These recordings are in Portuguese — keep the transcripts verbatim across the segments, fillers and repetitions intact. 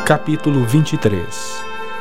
Capítulo vinte e três.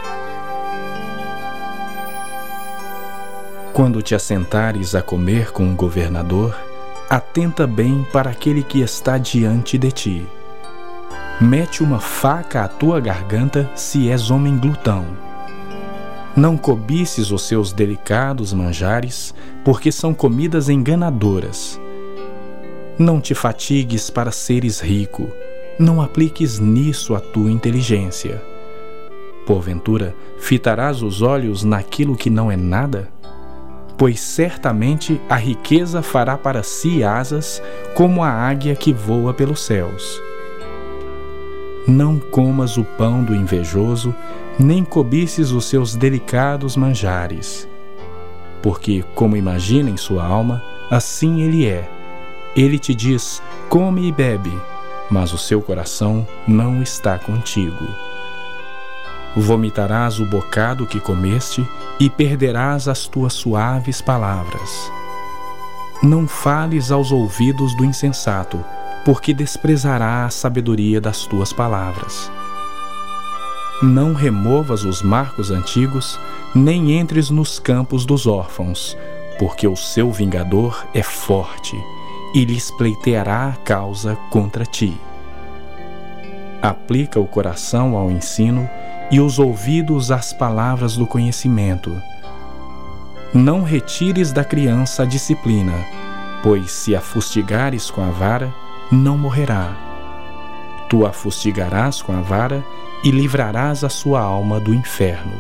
Quando te assentares a comer com um governador, atenta bem para aquele que está diante de ti. Mete uma faca à tua garganta se és homem glutão. Não cobices os seus delicados manjares, porque são comidas enganadoras. Não te fatigues para seres rico, não apliques nisso a tua inteligência. Porventura, fitarás os olhos naquilo que não é nada? Pois certamente a riqueza fará para si asas, como a águia que voa pelos céus. Não comas o pão do invejoso, nem cobices os seus delicados manjares. Porque, como imagina em sua alma, assim ele é. Ele te diz, come e bebe, mas o seu coração não está contigo. Vomitarás o bocado que comeste e perderás as tuas suaves palavras. Não fales aos ouvidos do insensato, porque desprezará a sabedoria das tuas palavras. Não removas os marcos antigos, nem entres nos campos dos órfãos, porque o seu vingador é forte e lhes pleiteará a causa contra ti. Aplica o coração ao ensino e os ouvidos às palavras do conhecimento. Não retires da criança a disciplina, pois se a fustigares com a vara, não morrerá. Tu a fustigarás com a vara e livrarás a sua alma do inferno.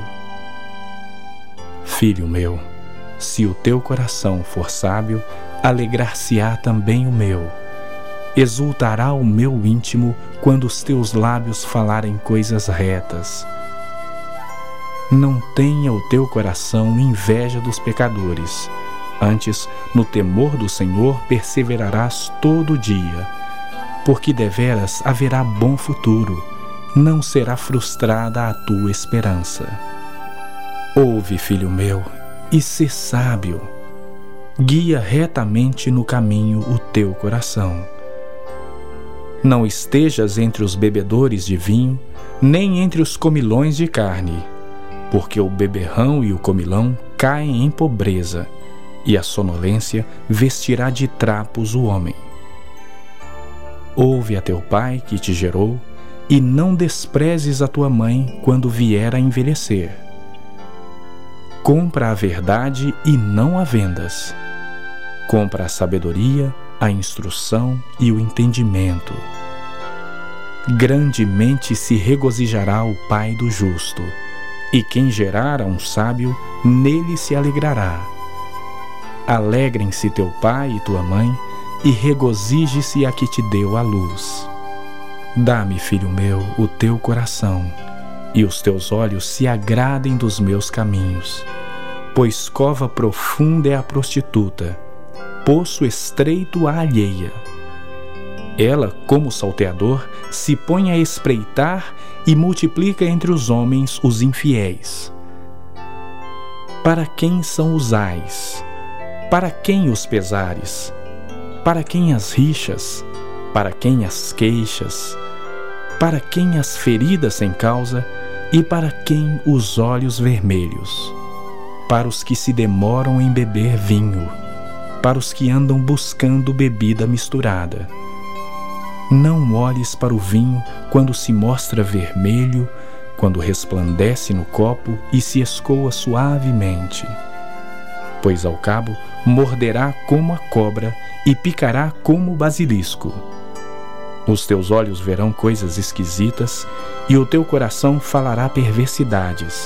Filho meu, se o teu coração for sábio, alegrar-se-á também o meu. Exultará o meu íntimo quando os teus lábios falarem coisas retas. Não tenha o teu coração inveja dos pecadores. Antes, no temor do Senhor, perseverarás todo dia, porque deveras haverá bom futuro, não será frustrada a tua esperança. Ouve, filho meu, e sê sábio. Guia retamente no caminho o teu coração. Não estejas entre os bebedores de vinho, nem entre os comilões de carne, porque o beberrão e o comilão caem em pobreza, e a sonolência vestirá de trapos o homem. Ouve a teu pai que te gerou, e não desprezes a tua mãe quando vier a envelhecer. Compra a verdade e não a vendas. Compra a sabedoria, a instrução e o entendimento. Grandemente se regozijará o pai do justo, e quem gerar a um sábio, nele se alegrará. Alegrem-se teu pai e tua mãe, e regozije-se a que te deu a luz. Dá-me, filho meu, o teu coração, e os teus olhos se agradem dos meus caminhos, pois cova profunda é a prostituta, poço estreito a alheia. Ela, como salteador, se põe a espreitar e multiplica entre os homens os infiéis. Para quem são os ais? Para quem os pesares? Para quem as rixas? Para quem as queixas? Para quem as feridas sem causa? E para quem os olhos vermelhos? Para os que se demoram em beber vinho, para os que andam buscando bebida misturada. Não olhes para o vinho quando se mostra vermelho, quando resplandece no copo e se escoa suavemente, pois ao cabo morderá como a cobra e picará como o basilisco. Os teus olhos verão coisas esquisitas e o teu coração falará perversidades.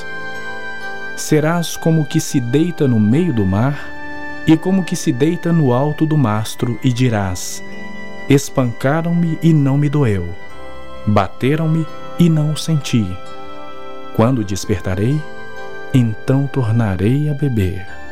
Serás como o que se deita no meio do mar e como o que se deita no alto do mastro e dirás: espancaram-me e não me doeu, bateram-me e não o senti. Quando despertarei, então tornarei a beber.